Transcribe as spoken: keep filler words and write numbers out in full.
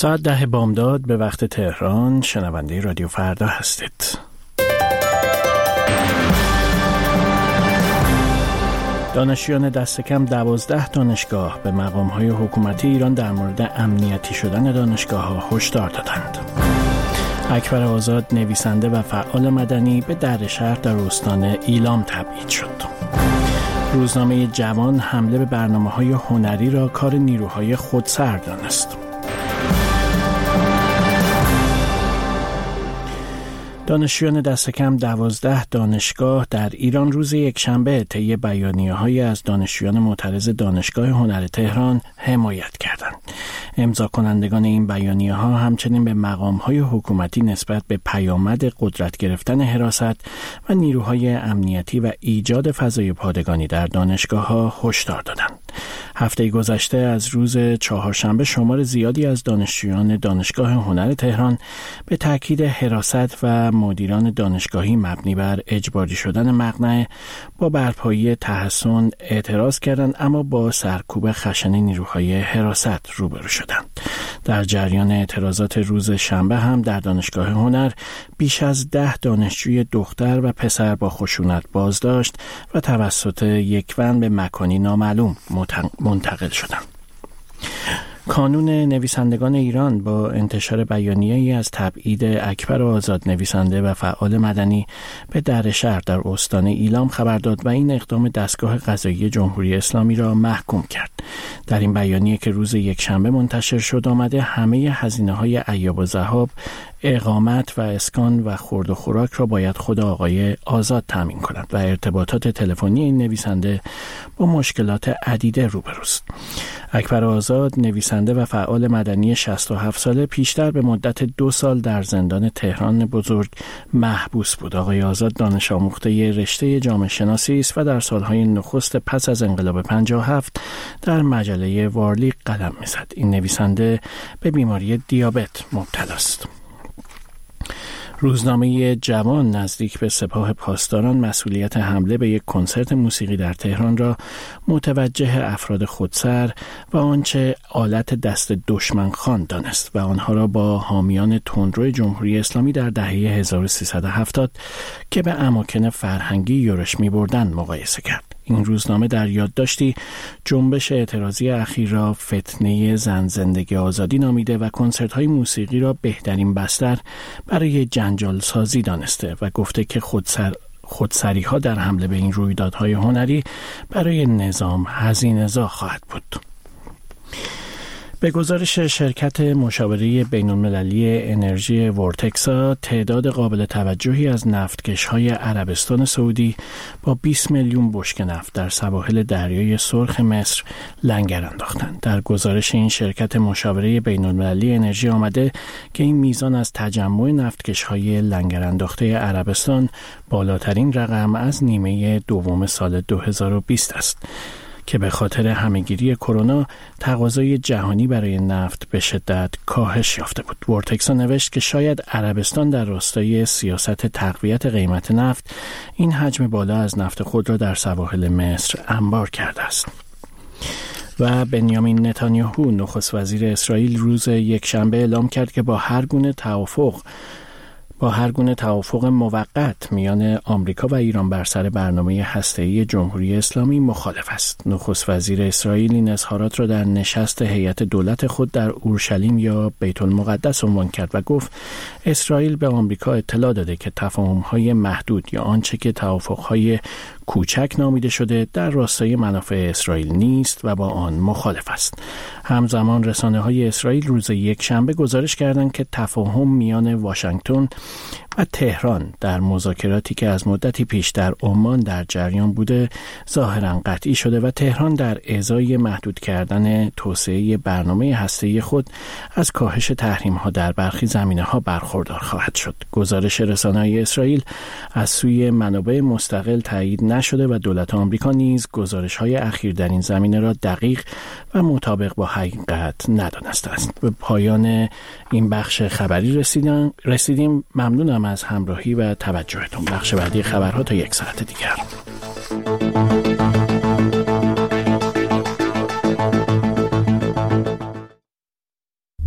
ساعت ده بامداد به وقت تهران. شنونده رادیو فردا هستید. دانشجویان دست کم دوازده دانشگاه به مقام‌های حکومتی ایران در مورد امنیتی شدن دانشگاه‌ها هشدار دادند. اکبر آزاد نویسنده و فعال مدنی به دردشهر در استان ایلام تبعید شد. روزنامه جوان حمله به برنامه‌های هنری را کار نیروهای خودسر دانست. دانشجویان دست کم دوازده دانشگاه در ایران روز یکشنبه طی بیانیه‌هایی از دانشجویان معترض دانشگاه هنر تهران حمایت کردند. امضا کنندگان این بیانیه‌ها همچنین به مقام‌های حکومتی نسبت به پیامد قدرت گرفتن حراست و نیروهای امنیتی و ایجاد فضای پادگانی در دانشگاه‌ها هشدار دادند. هفته گذشته از روز چهارشنبه شمار زیادی از دانشجویان دانشگاه هنر تهران به تاکید حراست و مدیران دانشگاهی مبنی بر اجباری شدن مقنعه با برپایی تحصن اعتراض کردند، اما با سرکوب خشن نیروهای حراست روبرو شدند. در جریان اعتراضات روز شنبه هم در دانشگاه هنر بیش از ده دانشجوی دختر و پسر با خشونت بازداشت و توسط یک ون به مکانی نامعلوم منتقل شدند. کانون نویسندگان ایران با انتشار بیانیه‌ای از تبعید اکبر آزاد نویسنده و فعال مدنی به دردشهر در استان ایلام خبر داد و این اقدام دستگاه قضایی جمهوری اسلامی را محکوم کرد. در این بیانیه که روز یکشنبه منتشر شد آمده همه هزینه‌های ایاب و ذهاب، اقامت و اسکان و خورد و خوراک را باید خود آقای آزاد تامین کند و ارتباطات تلفنی این نویسنده با مشکلات عدیده روبروست. اکبر آزاد نویسنده و فعال مدنی شصت و هفت ساله پیشتر به مدت دو سال در زندان تهران بزرگ محبوس بود. آقای آزاد دانش آموخته رشته جامعه شناسی است و در سالهای نخست پس از انقلاب پنجاه و هفت در مجله وارلی قلم می‌زد. این نویسنده به بیماری دیابت مبتلا است. روزنامه جوان نزدیک به سپاه پاسداران مسئولیت حمله به یک کنسرت موسیقی در تهران را متوجه افراد خودسر و آنچه آلت دست دشمن خان دانست و آنها را با حامیان تندرو جمهوری اسلامی در دهه هزار و سیصد و هفتاد که به اماکن فرهنگی یورش می بردن مقایسه کرد. این روزنامه در یادداشتی جنبش اعتراضی اخیر را فتنه زن زندگی آزادی نامیده و کنسرت‌های موسیقی را بهترین بستر برای جنجال سازی دانسته و گفته که خودسر خودسری ها در حمله به این رویدادهای هنری برای نظام هزینه‌زا خواهد بود. به گزارش شرکت مشاوره بین‌المللی انرژی ورتکسا، تعداد قابل توجهی از نفتکش‌های عربستان سعودی با بیست میلیون بشکه نفت در سواحل دریای سرخ مصر لنگر انداختند. در گزارش این شرکت مشاوره بین‌المللی انرژی آمده که این میزان از تجمع نفتکش‌های لنگر انداخته عربستان بالاترین رقم از نیمه دوم سال دو هزار و بیست است که به خاطر همهگیری کرونا تقاضای جهانی برای نفت به شدت کاهش یافته بود. ورتکسا نوشت که شاید عربستان در راستای سیاست تقویت قیمت نفت این حجم بالا از نفت خود را در سواحل مصر انبار کرده است. و بنیامین نتانیاهو نخست وزیر اسرائیل روز یکشنبه اعلام کرد که با هر گونه توافق با هر گونه توافق موقت میان آمریکا و ایران بر سر برنامه هسته‌ای جمهوری اسلامی مخالف است. نخست وزیر اسرائیل این اظهارات را در نشست هیئت دولت خود در اورشلیم یا بیت المقدس عنوان کرد و گفت اسرائیل به آمریکا اطلاع داده که تفاهم‌های محدود یا آنچه که توافق‌های کوچک نامیده شده در راستای منافع اسرائیل نیست و با آن مخالف است. همزمان رسانه‌های اسرائیل روز یکشنبه گزارش کردند که تفاهم میان واشنگتن و تهران در مذاکراتی که از مدتی پیش در عمان در جریان بوده ظاهراً قطعی شده و تهران در ازای محدود کردن توسعه برنامه هسته‌ای خود از کاهش تحریم‌ها در برخی زمینه‌ها برخوردار خواهد شد. گزارش رسانه‌های اسرائیل از سوی منابع مستقل تایید نشده و دولت آمریکا نیز گزارش‌های اخیر در این زمینه را دقیق و مطابق با حقیقت ندانسته است. به پایان این بخش خبری رسیدیم. رسیدیم. ممنونم از همراهی و توجهتون. بخش بعدی خبرها تا یک ساعت دیگر.